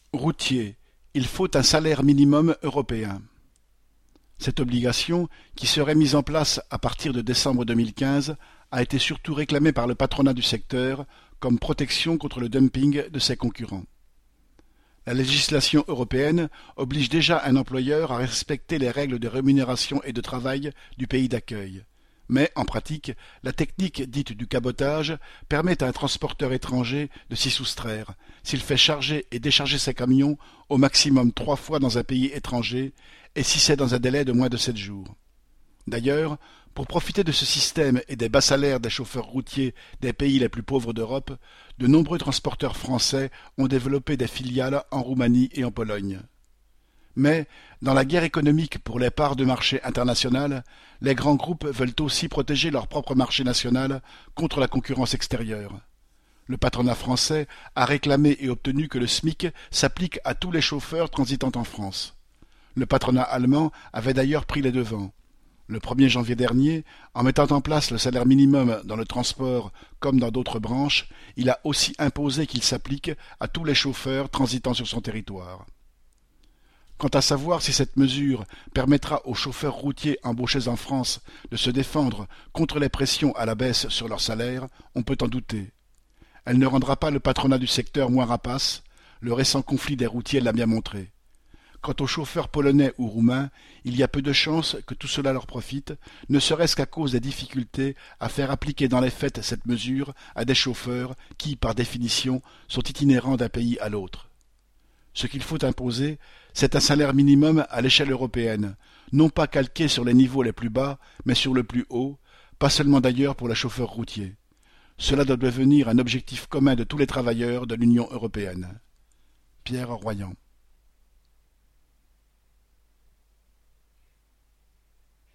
Routier, il faut un salaire minimum européen. Cette obligation, qui serait mise en place à partir de décembre 2015, a été surtout réclamée par le patronat du secteur comme protection contre le dumping de ses concurrents. La législation européenne oblige déjà un employeur à respecter les règles de rémunération et de travail du pays d'accueil. Mais, en pratique, la technique dite du cabotage permet à un transporteur étranger de s'y soustraire, s'il fait charger et décharger ses camions au maximum 3 fois dans un pays étranger, et si c'est dans un délai de moins de 7 jours. D'ailleurs, pour profiter de ce système et des bas salaires des chauffeurs routiers des pays les plus pauvres d'Europe, de nombreux transporteurs français ont développé des filiales en Roumanie et en Pologne. Mais, dans la guerre économique pour les parts de marché internationales, les grands groupes veulent aussi protéger leur propre marché national contre la concurrence extérieure. Le patronat français a réclamé et obtenu que le SMIC s'applique à tous les chauffeurs transitant en France. Le patronat allemand avait d'ailleurs pris les devants. Le 1er janvier dernier, en mettant en place le salaire minimum dans le transport comme dans d'autres branches, il a aussi imposé qu'il s'applique à tous les chauffeurs transitant sur son territoire. Quant à savoir si cette mesure permettra aux chauffeurs routiers embauchés en France de se défendre contre les pressions à la baisse sur leur salaire, on peut en douter. Elle ne rendra pas le patronat du secteur moins rapace, le récent conflit des routiers l'a bien montré. Quant aux chauffeurs polonais ou roumains, il y a peu de chances que tout cela leur profite, ne serait-ce qu'à cause des difficultés à faire appliquer dans les faits cette mesure à des chauffeurs qui, par définition, sont itinérants d'un pays à l'autre. Ce qu'il faut imposer, c'est un salaire minimum à l'échelle européenne, non pas calqué sur les niveaux les plus bas, mais sur le plus haut, pas seulement d'ailleurs pour les chauffeurs routiers. Cela doit devenir un objectif commun de tous les travailleurs de l'Union européenne. Pierre Royan.